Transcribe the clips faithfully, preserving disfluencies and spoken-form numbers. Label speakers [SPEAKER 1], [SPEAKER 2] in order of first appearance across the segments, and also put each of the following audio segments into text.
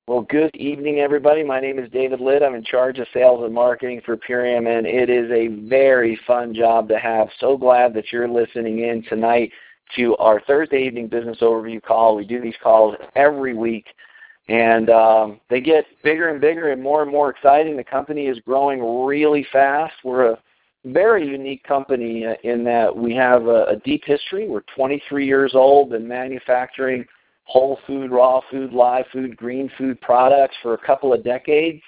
[SPEAKER 1] Well, good evening, everybody. My name is David Litt. I'm in charge of sales and marketing for Purium, and it is a very fun job to have. So glad that you're listening in tonight to our Thursday evening business overview call. We do these calls every week, and um, they get bigger and bigger and more and more exciting. The company is growing really fast. We're a very unique company in that we have a, a deep history. We're twenty-three years old and manufacturing whole food, raw food, live food, green food products for a couple of decades.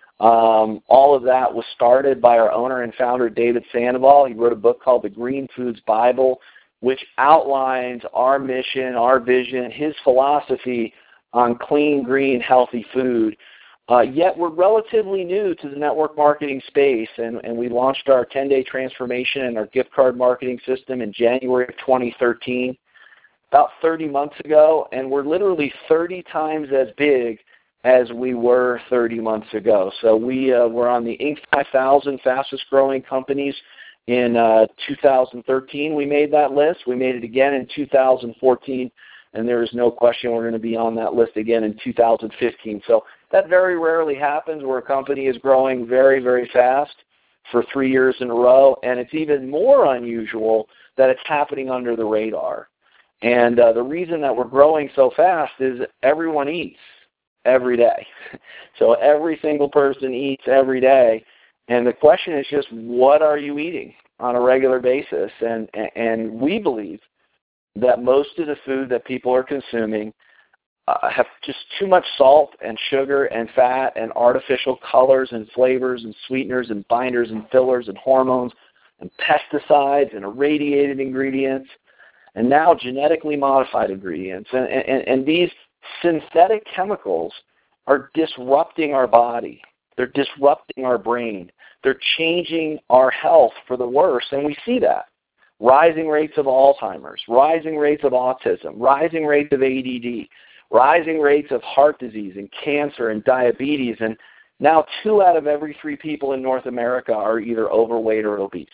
[SPEAKER 1] Um, all of that was started by our owner and founder, David Sandoval. He wrote a book called The Green Foods Bible, which outlines our mission, our vision, his philosophy on clean, green, healthy food. Uh, yet we're relatively new to the network marketing space, and, and we launched our ten-day transformation and our gift card marketing system in January of twenty thirteen. About thirty months ago, and we're literally thirty times as big as we were thirty months ago. So we uh, were on the Inc five thousand fastest growing companies in uh, two thousand thirteen. We made that list. We made it again in two thousand fourteen, and there is no question we're going to be on that list again in two thousand fifteen. So that very rarely happens where a company is growing very, very fast for three years in a row, and it's even more unusual that it's happening under the radar. And uh, the reason that we're growing so fast is everyone eats every day. So every single person eats every day. And the question is just, what are you eating on a regular basis? And, and we believe that most of the food that people are consuming uh, have just too much salt and sugar and fat and artificial colors and flavors and sweeteners and binders and fillers and hormones and pesticides and irradiated ingredients, and now genetically modified ingredients. And, and, and these synthetic chemicals are disrupting our body. They're disrupting our brain. They're changing our health for the worse, and we see that. Rising rates of Alzheimer's, rising rates of autism, rising rates of A D D, rising rates of heart disease and cancer and diabetes, and now two out of every three people in North America are either overweight or obese.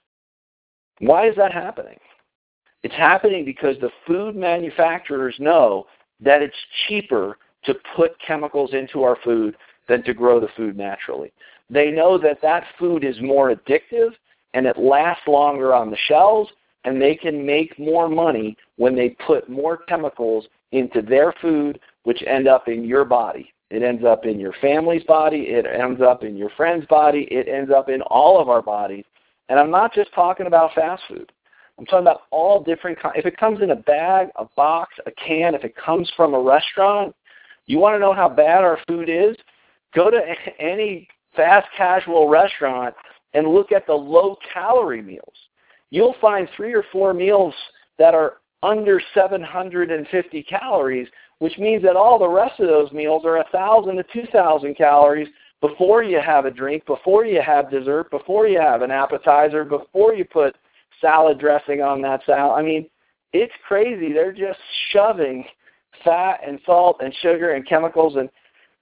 [SPEAKER 1] Why is that happening? It's happening because the food manufacturers know that it's cheaper to put chemicals into our food than to grow the food naturally. They know that that food is more addictive and it lasts longer on the shelves, and they can make more money when they put more chemicals into their food, which end up in your body. It ends up in your family's body. It ends up in your friend's body. It ends up in all of our bodies. And I'm not just talking about fast food. I'm talking about all different kinds. If it comes in a bag, a box, a can, if it comes from a restaurant, you want to know how bad our food is? Go to any fast casual restaurant and look at the low-calorie meals. You'll find three or four meals that are under seven hundred fifty calories, which means that all the rest of those meals are one thousand to two thousand calories before you have a drink, before you have dessert, before you have an appetizer, before you put salad dressing on that salad. I mean, it's crazy. They're just shoving fat and salt and sugar and chemicals, and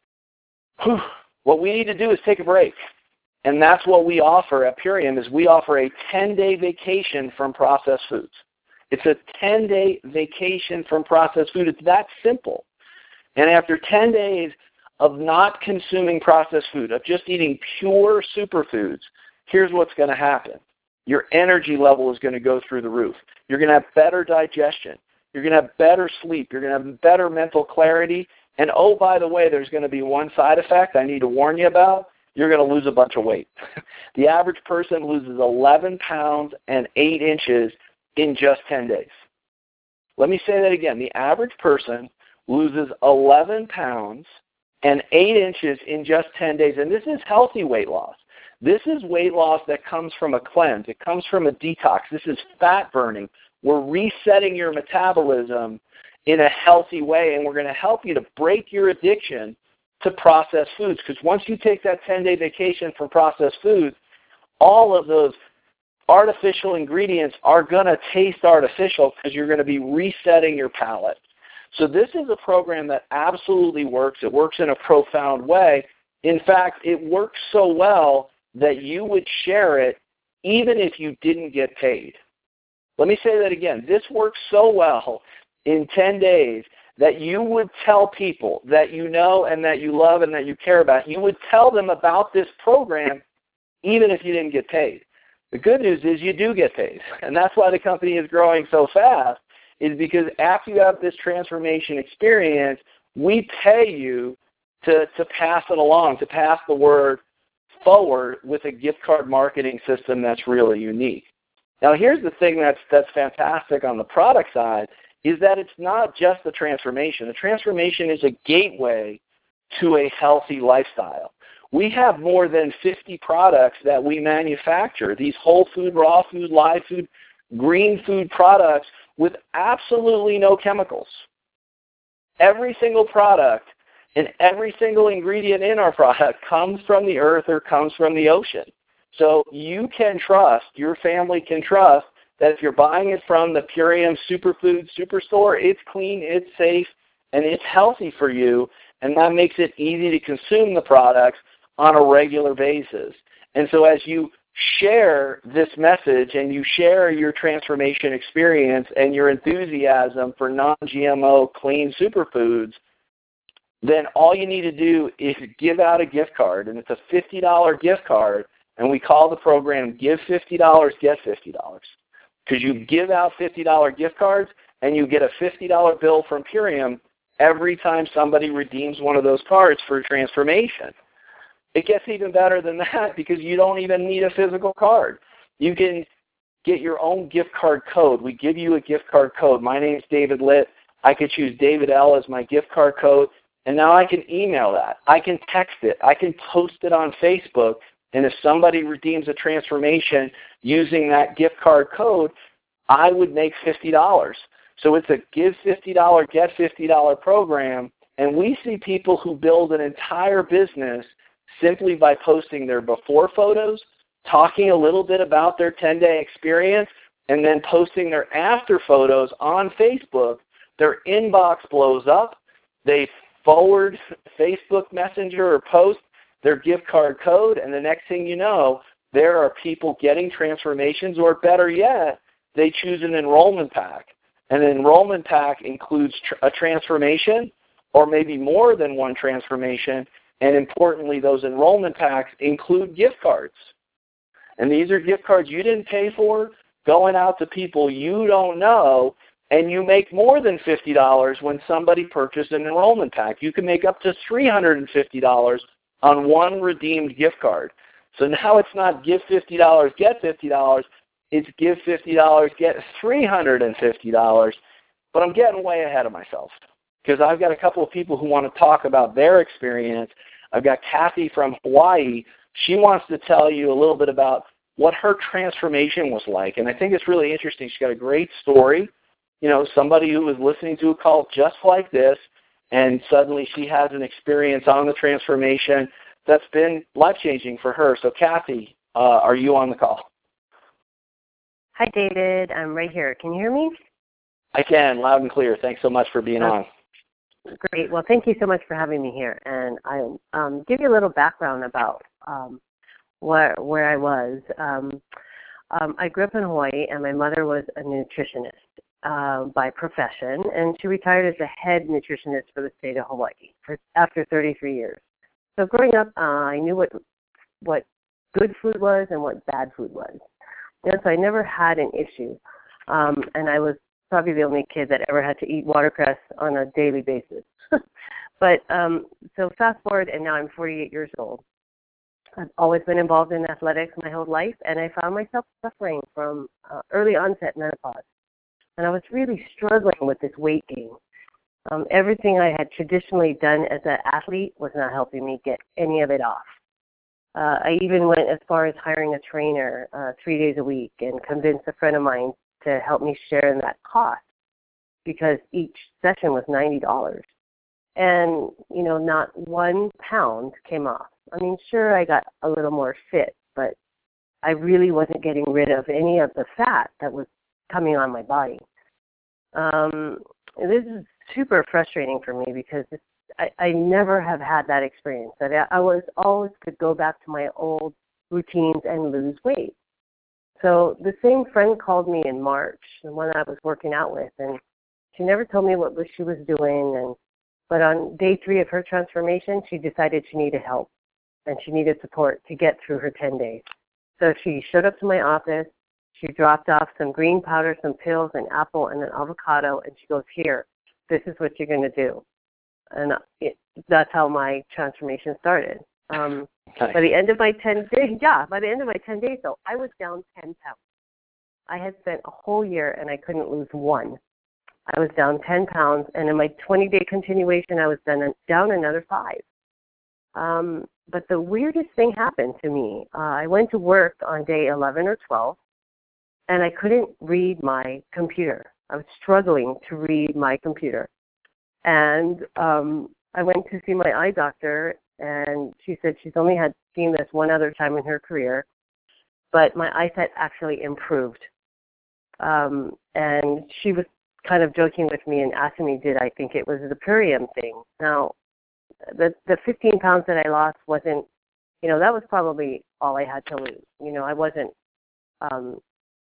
[SPEAKER 1] whew, what we need to do is take a break. And that's what we offer at Purium, is we offer a ten-day vacation from processed foods. It's a ten-day vacation from processed food. It's that simple. And after ten days of not consuming processed food, of just eating pure superfoods, here's what's going to happen. Your energy level is going to go through the roof. You're going to have better digestion. You're going to have better sleep. You're going to have better mental clarity. And oh, by the way, there's going to be one side effect I need to warn you about. You're going to lose a bunch of weight. The average person loses eleven pounds and eight inches in just ten days. Let me say that again. The average person loses eleven pounds and eight inches in just ten days. And this is healthy weight loss. This is weight loss that comes from a cleanse. It comes from a detox. This is fat burning. We're resetting your metabolism in a healthy way, and we're going to help you to break your addiction to processed foods. Because once you take that ten-day vacation from processed foods, all of those artificial ingredients are going to taste artificial because you're going to be resetting your palate. So this is a program that absolutely works. It works in a profound way. In fact, it works so well that you would share it even if you didn't get paid. Let me say that again. This works so well in ten days that you would tell people that you know and that you love and that you care about, you would tell them about this program even if you didn't get paid. The good news is you do get paid, and that's why the company is growing so fast, is because after you have this transformation experience, we pay you to, to pass it along, to pass the word forward with a gift card marketing system that's really unique. Now, here's the thing that's, that's fantastic on the product side, is that it's not just the transformation. The transformation is a gateway to a healthy lifestyle. We have more than fifty products that we manufacture, these whole food, raw food, live food, green food products with absolutely no chemicals. Every single product and every single ingredient in our product comes from the earth or comes from the ocean. So you can trust, your family can trust, that if you're buying it from the Purium Superfood Superstore, it's clean, it's safe, and it's healthy for you, and that makes it easy to consume the products on a regular basis. And so as you share this message and you share your transformation experience and your enthusiasm for non G M O clean superfoods, then all you need to do is give out a gift card, and it's a fifty dollars gift card, and we call the program Give fifty dollars, Get fifty dollars. Because you give out fifty dollars gift cards and you get a fifty dollars bill from Purium every time somebody redeems one of those cards for transformation. It gets even better than that because you don't even need a physical card. You can get your own gift card code. We give you a gift card code. My name is David Litt. I could choose David L as my gift card code, and now I can email that. I can text it. I can post it on Facebook. And if somebody redeems a transformation using that gift card code, I would make fifty dollars. So it's a Give fifty dollars, Get fifty dollars program, and we see people who build an entire business simply by posting their before photos, talking a little bit about their ten-day experience, and then posting their after photos on Facebook. Their inbox blows up. They forward Facebook Messenger or post their gift card code, and the next thing you know, there are people getting transformations, or better yet, they choose an enrollment pack. An enrollment pack includes tr- a transformation or maybe more than one transformation, and importantly, those enrollment packs include gift cards. And these are gift cards you didn't pay for, going out to people you don't know, and you make more than fifty dollars when somebody purchased an enrollment pack. You can make up to three hundred fifty dollars on one redeemed gift card. So now it's not Give fifty dollars, Get fifty dollars. It's Give fifty dollars, Get three hundred fifty dollars. But I'm getting way ahead of myself because I've got a couple of people who want to talk about their experience. I've got Kathy from Hawaii. She wants to tell you a little bit about what her transformation was like. And I think it's really interesting. She's got a great story. You know, somebody who was listening to a call just like this, and suddenly she has an experience on the transformation that's been life-changing for her. So, Kathy, uh, are you on the call?
[SPEAKER 2] Hi, David. I'm right here. Can you hear me?
[SPEAKER 1] I can, loud and clear. Thanks so much for being
[SPEAKER 2] oh,
[SPEAKER 1] on.
[SPEAKER 2] Great. Well, thank you so much for having me here. And I'll um, give you a little background about um, where, where I was. Um, um, I grew up in Hawaii, and my mother was a nutritionist. Uh, by profession, and she retired as the head nutritionist for the state of Hawaii for, after thirty-three years. So growing up, uh, I knew what what good food was and what bad food was. And so I never had an issue. Um, and I was probably the only kid that ever had to eat watercress on a daily basis. But um, so fast forward, and now I'm forty-eight years old. I've always been involved in athletics my whole life, and I found myself suffering from uh, early onset menopause. And I was really struggling with this weight gain. Um, everything I had traditionally done as an athlete was not helping me get any of it off. Uh, I even went as far as hiring a trainer uh, three days a week and convinced a friend of mine to help me share in that cost because each session was ninety dollars. And, you know, not one pound came off. I mean, sure, I got a little more fit, but I really wasn't getting rid of any of the fat that was coming on my body. Um, this is super frustrating for me because it's, I, I never have had that experience. That I, I was always could go back to my old routines and lose weight. So the same friend called me in March, the one I was working out with, and She never told me what she was doing, and but on day three of her transformation, she decided she needed help and she needed support to get through her ten days. So she showed up to my office. She dropped off some green powder, some pills, an apple, and an avocado, and she goes, here, this is what you're going to do. And it, that's how my transformation started. Um,
[SPEAKER 1] nice.
[SPEAKER 2] By the end of my ten days, yeah, by the end of my ten days, though, I was down ten pounds. I had spent a whole year and I couldn't lose one. I was down ten pounds, and in my twenty-day continuation, I was down, down another five. Um, but the weirdest thing happened to me. Uh, I went to work on day eleven or twelve, and I couldn't read my computer. I was struggling to read my computer. And um, I went to see my eye doctor, and she said she's only had seen this one other time in her career, but my eyesight actually improved. Um, and she was kind of joking with me and asking me, did I think it was the Purium thing? Now, the the fifteen pounds that I lost wasn't, you know, that was probably all I had to lose. You know, I wasn't, um,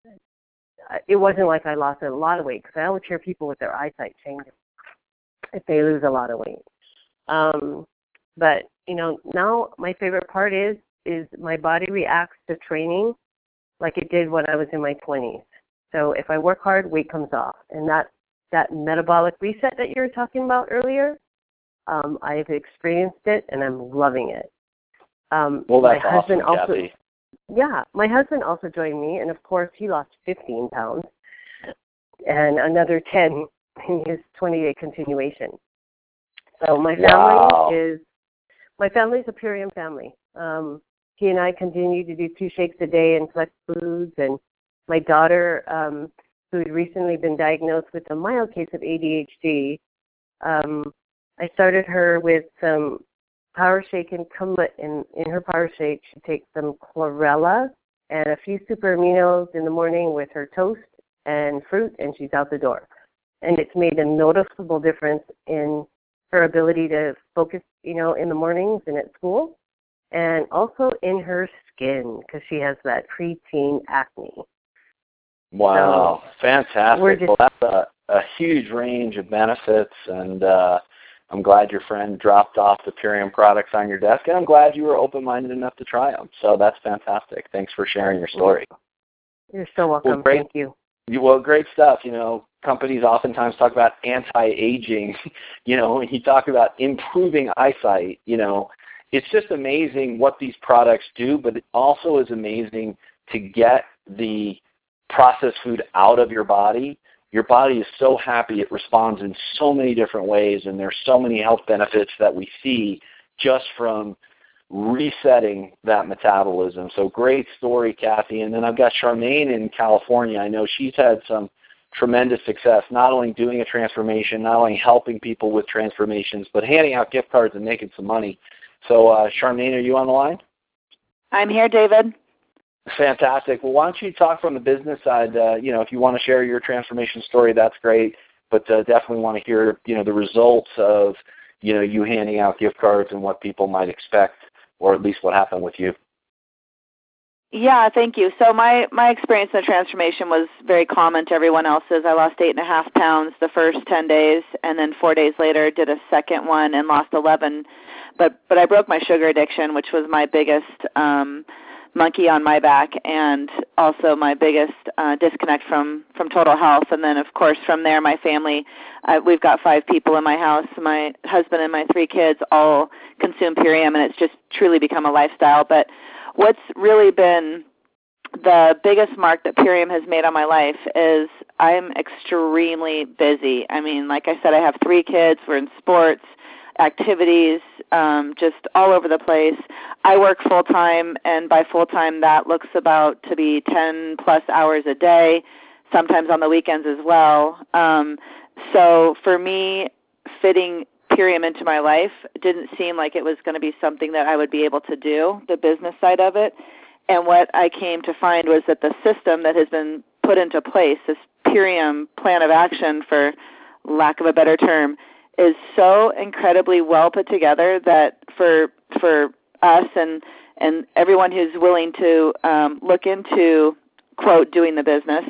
[SPEAKER 2] it wasn't like I lost a lot of weight, because I always hear people with their eyesight changing if they lose a lot of weight. Um, but, you know, now my favorite part is, is my body reacts to training like it did when I was in my twenties. So if I work hard, weight comes off. And that, that metabolic reset that you were talking about earlier, um, I've experienced it, and I'm loving it. Um,
[SPEAKER 1] well, that's
[SPEAKER 2] my husband
[SPEAKER 1] awesome,
[SPEAKER 2] also,
[SPEAKER 1] Kathy.
[SPEAKER 2] Yeah, my husband also joined me, and of course he lost fifteen pounds and another ten in his twenty-day continuation. So my family
[SPEAKER 1] wow.
[SPEAKER 2] is, my family's a Purium family. Um, he and I continue to do two shakes a day and flex foods, and my daughter, um, who had recently been diagnosed with a mild case of A D H D, um, I started her with some Power Shake and Kumlet. In, in her Power Shake, she takes some chlorella and a few super aminos in the morning with her toast and fruit, and she's out the door. And it's made a noticeable difference in her ability to focus, you know, in the mornings and at school, and also in her skin, because she has that preteen acne.
[SPEAKER 1] Wow,
[SPEAKER 2] so
[SPEAKER 1] fantastic.
[SPEAKER 2] Just,
[SPEAKER 1] well, that's a, a huge range of benefits, and uh, I'm glad your friend dropped off the Purium products on your desk, and I'm glad you were open-minded enough to try them. So that's fantastic. Thanks for sharing your story.
[SPEAKER 2] You're so welcome.
[SPEAKER 1] Well, great,
[SPEAKER 2] Thank you.
[SPEAKER 1] Well, great stuff. You know, companies oftentimes talk about anti-aging. You know, when you talk about improving eyesight, you know, it's just amazing what these products do, but it also is amazing to get the processed food out of your body. Your body is so happy. It responds in so many different ways, and there's so many health benefits that we see just from resetting that metabolism. So great story, Kathy. And then I've got Charmaine in California. I know she's had some tremendous success, not only doing a transformation, not only helping people with transformations, but handing out gift cards and making some money. So uh, Charmaine, are you on the line?
[SPEAKER 3] I'm here, David.
[SPEAKER 1] Fantastic. Well, why don't you talk from the business side? Uh, you know, if you want to share your transformation story, that's great. But uh, definitely want to hear, you know, the results of, you know, you handing out gift cards and what people might expect, or at least what happened with you.
[SPEAKER 3] Yeah, thank you. So my, my experience in the transformation was very common to everyone else's. I lost eight and a half pounds the first ten days, and then four days later did a second one and lost eleven. But but I broke my sugar addiction, which was my biggest um, monkey on my back, and also my biggest uh, disconnect from, from total health. And then, of course, from there, my family, uh, we've got five people in my house. My husband and my three kids all consume Purium, and it's just truly become a lifestyle. But what's really been the biggest mark that Purium has made on my life is I'm extremely busy. I mean, like I said, I have three kids. We're in sports, activities, um, just all over the place. I work full-time, and by full-time, that looks about to be ten plus hours a day, sometimes on the weekends as well. Um, so for me, fitting Purium into my life didn't seem like it was going to be something that I would be able to do, the business side of it. And what I came to find was that the system that has been put into place, this Purium plan of action, for lack of a better term, is so incredibly well put together that for for us and, and everyone who's willing to um, look into, quote, doing the business,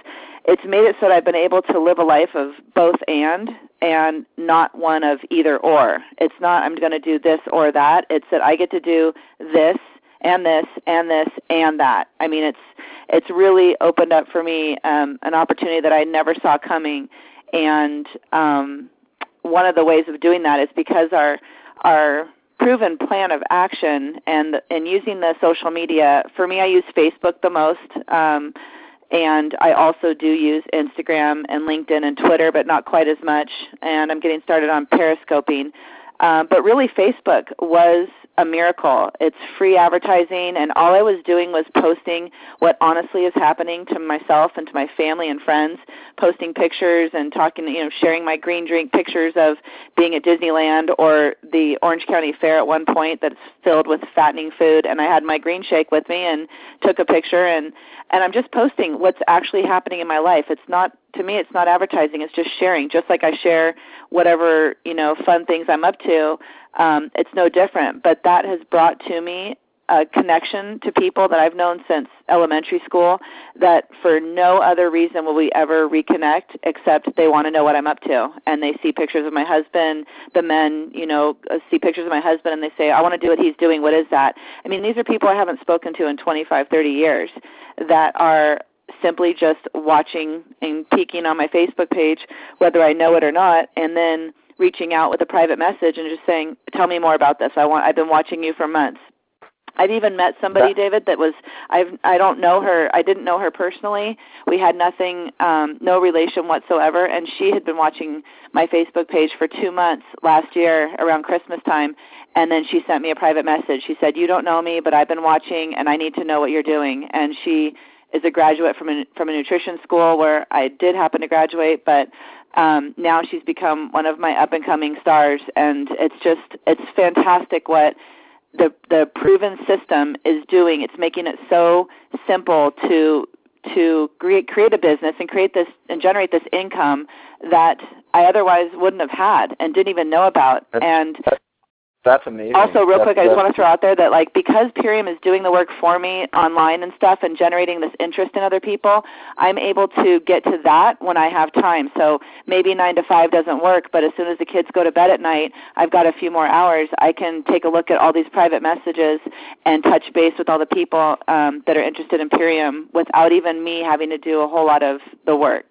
[SPEAKER 3] it's made it so that I've been able to live a life of both and and not one of either or. It's not I'm going to do this or that. It's that I get to do this and this and this and that. I mean, it's it's really opened up for me um, an opportunity that I never saw coming. And um, one of the ways of doing that is because our our proven plan of action and and using the social media. For me, I use Facebook the most. Um, And I also do use Instagram and LinkedIn and Twitter, but not quite as much. And I'm getting started on periscoping. Uh, but really, Facebook was a miracle. It's free advertising, and all I was doing was posting what honestly is happening to myself and to my family and friends, posting pictures and talking, you know, sharing my green drink pictures of being at Disneyland or the Orange County Fair at one point that's filled with fattening food. And I had my green shake with me and took a picture, and And I'm just posting what's actually happening in my life. It's not, to me, it's not advertising. It's just sharing. Just like I share whatever, you know, fun things I'm up to, um, it's no different. But that has brought to me a connection to people that I've known since elementary school that for no other reason will we ever reconnect except they want to know what I'm up to. And they see pictures of my husband. The men, you know, see pictures of my husband and they say, I want to do what he's doing. What is that? I mean, these are people I haven't spoken to in twenty-five, thirty years that are simply just watching and peeking on my Facebook page, whether I know it or not, and then reaching out with a private message and just saying, tell me more about this. I want, I've been watching you for months. I've even met somebody, David, that was, I've, I don't know her, I didn't know her personally. We had nothing, um, no relation whatsoever, and she had been watching my Facebook page for two months last year around Christmas time, and then she sent me a private message. She said, you don't know me, but I've been watching, and I need to know what you're doing. And she is a graduate from a, from a nutrition school where I did happen to graduate, but um, now she's become one of my up-and-coming stars, and it's just, it's fantastic what the the proven system is doing. It's making it so simple to to create create a business and create this and generate this income that I otherwise wouldn't have had and didn't even know about.
[SPEAKER 1] That's,
[SPEAKER 3] and
[SPEAKER 1] that's amazing.
[SPEAKER 3] Also, real
[SPEAKER 1] that's,
[SPEAKER 3] quick, I just want to throw out there that, like, because Purium is doing the work for me online and stuff and generating this interest in other people, I'm able to get to that when I have time. So maybe nine to five doesn't work, but as soon as the kids go to bed at night, I've got a few more hours. I can take a look at all these private messages and touch base with all the people um, that are interested in Purium without even me having to do a whole lot of the work.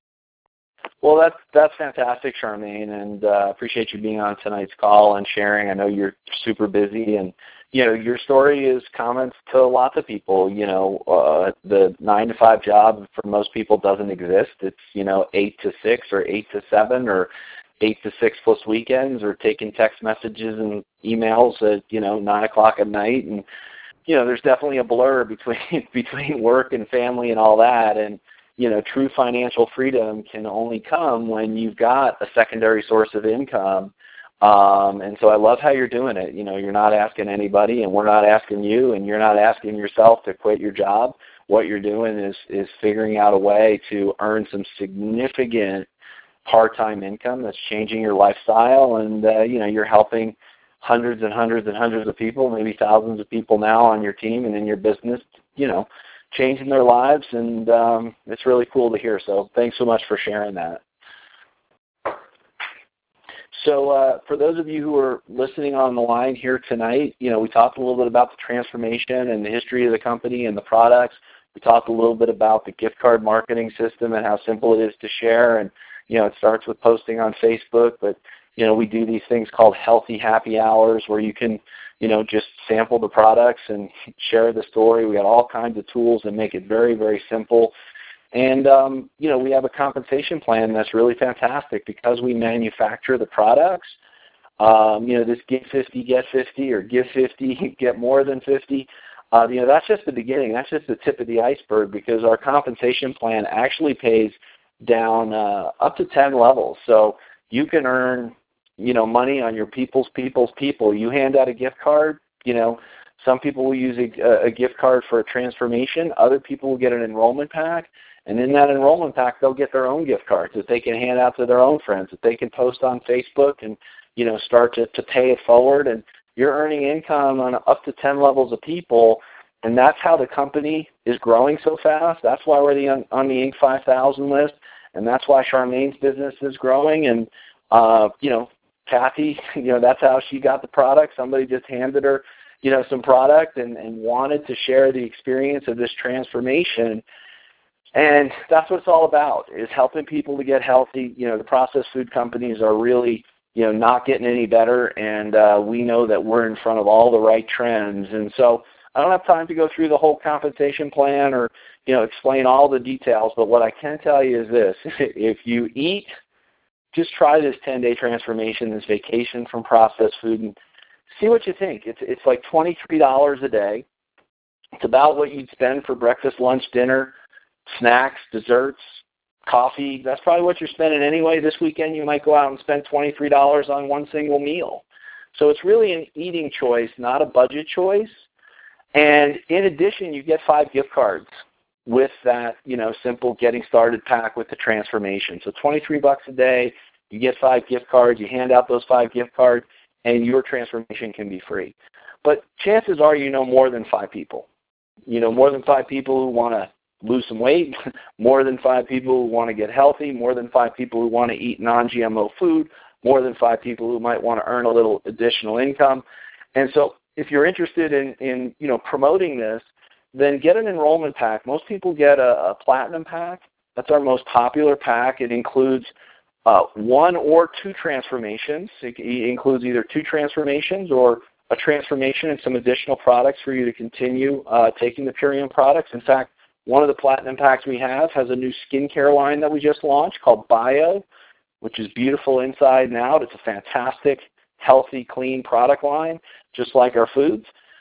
[SPEAKER 1] Well, that's that's fantastic, Charmaine, and uh, appreciate you being on tonight's call and sharing. I know you're super busy, and you know your story is comments to lots of people. You know, uh, the nine to five job for most people doesn't exist. It's you know eight to six or eight to seven or eight to six plus weekends or taking text messages and emails at you know nine o'clock at night, and you know there's definitely a blur between between work and family and all that, and you know, true financial freedom can only come when you've got a secondary source of income. Um, and so I love how you're doing it. You know, you're not asking anybody, and we're not asking you, and you're not asking yourself to quit your job. What you're doing is, is figuring out a way to earn some significant part-time income that's changing your lifestyle, and, uh, you know, you're helping hundreds and hundreds and hundreds of people, maybe thousands of people now on your team and in your business, you know, changing their lives, and um, it's really cool to hear. So thanks so much for sharing that. So uh, for those of you who are listening on the line here tonight, you know, we talked a little bit about the transformation and the history of the company and the products. We talked a little bit about the gift card marketing system and how simple it is to share. And, you know, it starts with posting on Facebook, but, you know, we do these things called healthy happy hours where you can, you know, just sample the products and share the story. We got all kinds of tools that make it very, very simple. And, um, you know, we have a compensation plan that's really fantastic because we manufacture the products. Um, you know, this give fifty, get fifty, or give fifty, get more than fifty. Uh, you know, that's just the beginning. That's just the tip of the iceberg because our compensation plan actually pays down uh, up to ten levels. So you can earn you know, money on your people's people's people. You hand out a gift card, you know, some people will use a, a gift card for a transformation. Other people will get an enrollment pack. And in that enrollment pack, they'll get their own gift cards that they can hand out to their own friends, that they can post on Facebook and, you know, start to, to pay it forward. And you're earning income on up to ten levels of people. And that's how the company is growing so fast. That's why we're the, on, on the Inc five thousand list, and that's why Charmaine's business is growing. And, uh, you know, Kathy, you know, that's how she got the product. Somebody just handed her, you know, some product and, and wanted to share the experience of this transformation. And that's what it's all about, is helping people to get healthy. You know, the processed food companies are really, you know, not getting any better, and uh, we know that we're in front of all the right trends. And so I don't have time to go through the whole compensation plan or, you know, explain all the details, but what I can tell you is this. If you eat, just try this ten-day transformation, this vacation from processed food, and see what you think. It's, it's like twenty-three dollars a day. It's about what you'd spend for breakfast, lunch, dinner, snacks, desserts, coffee. That's probably what you're spending anyway. This weekend you might go out and spend twenty-three dollars on one single meal. So it's really an eating choice, not a budget choice. And in addition, you get five gift cards with that, you know, simple getting started pack with the transformation. So twenty-three bucks a day, you get five gift cards, you hand out those five gift cards, and your transformation can be free. But chances are you know more than five people. You know, more than five people who want to lose some weight, more than five people who want to get healthy, more than five people who want to eat non G M O food, more than five people who might want to earn a little additional income. And so if you're interested in, in you know, promoting this, then get an enrollment pack. Most people get a, a platinum pack. That's our most popular pack. It includes uh, one or two transformations. It, it includes either two transformations or a transformation and some additional products for you to continue uh, taking the Purium products. In fact, one of the platinum packs we have has a new skincare line that we just launched called Bio, which is beautiful inside and out. It's a fantastic, healthy, clean product line, just like our foods.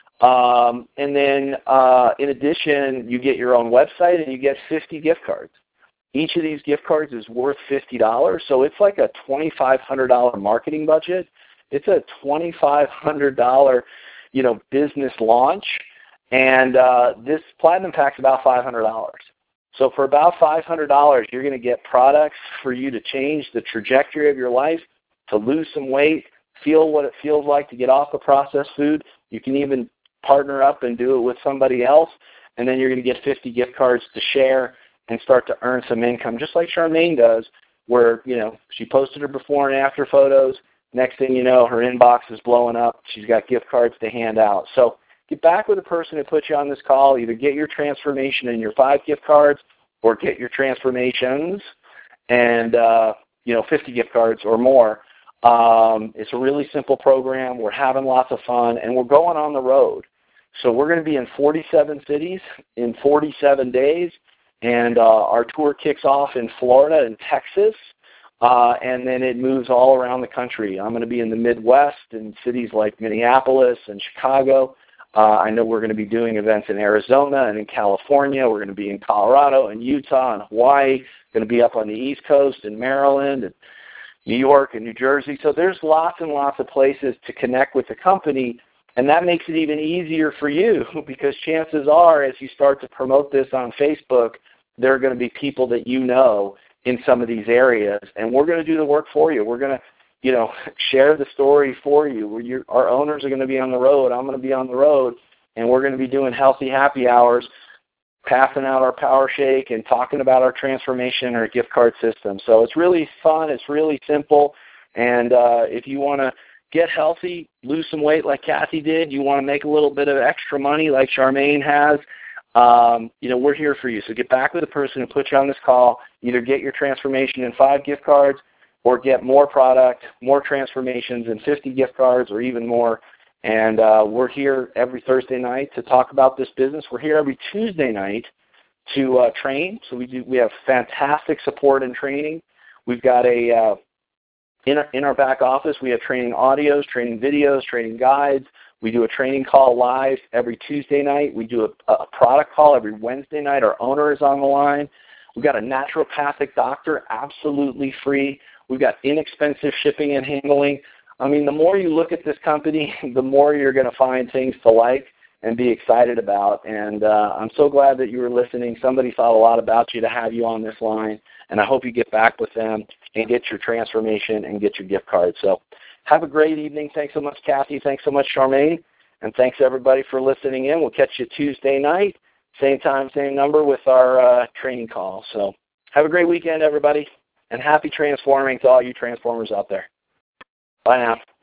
[SPEAKER 1] Um, and then uh, in addition, you get your own website and you get fifty gift cards. Each of these gift cards is worth fifty dollars, so it's like a twenty-five hundred dollars marketing budget. It's a twenty-five hundred dollars, you know, business launch. And uh, this platinum pack's about five hundred dollars. So for about five hundred dollars, you're going to get products for you to change the trajectory of your life, to lose some weight, feel what it feels like to get off the processed food. You can even partner up and do it with somebody else, and then you're going to get fifty gift cards to share and start to earn some income, just like Charmaine does, where, you know, she posted her before and after photos. Next thing you know, her inbox is blowing up. She's got gift cards to hand out. So get back with the person who put you on this call. Either get your transformation and your five gift cards, or get your transformations and uh, you know, fifty gift cards or more. Um, it's a really simple program. We're having lots of fun, and we're going on the road. So we're going to be in forty-seven cities in forty-seven days, and uh, our tour kicks off in Florida and Texas, uh, and then it moves all around the country. I'm going to be in the Midwest in cities like Minneapolis and Chicago. Uh, I know we're going to be doing events in Arizona and in California. We're going to be in Colorado and Utah and Hawaii. Going to be up on the East Coast in Maryland and New York and New Jersey. So there's lots and lots of places to connect with the company, and that makes it even easier for you, because chances are, as you start to promote this on Facebook, there are going to be people that you know in some of these areas, and we're going to do the work for you. We're going to, you know, share the story for you. Where you're, our owners are going to be on the road. I'm going to be on the road, and we're going to be doing healthy happy hours, passing out our Power Shake and talking about our transformation or gift card system. So it's really fun. It's really simple. And uh, if you want to get healthy, lose some weight like Kathy did, you want to make a little bit of extra money like Charmaine has, um, you know, we're here for you. So get back with the person who put you on this call. Either get your transformation and five gift cards, or get more product, more transformations and fifty gift cards, or even more. And uh, we're here every Thursday night to talk about this business. We're here every Tuesday night to uh, train. So we do. We have fantastic support and training. We've got a uh, in our, in our back office. We have training audios, training videos, training guides. We do a training call live every Tuesday night. We do a, a product call every Wednesday night. Our owner is on the line. We've got a naturopathic doctor, absolutely free. We've got inexpensive shipping and handling. I mean, the more you look at this company, the more you're going to find things to like and be excited about. And uh, I'm so glad that you were listening. Somebody thought a lot about you to have you on this line, and I hope you get back with them and get your transformation and get your gift card. So have a great evening. Thanks so much, Kathy. Thanks so much, Charmaine. And thanks, everybody, for listening in. We'll catch you Tuesday night, same time, same number, with our uh, training call. So have a great weekend, everybody, and happy transforming to all you transformers out there. Bye now.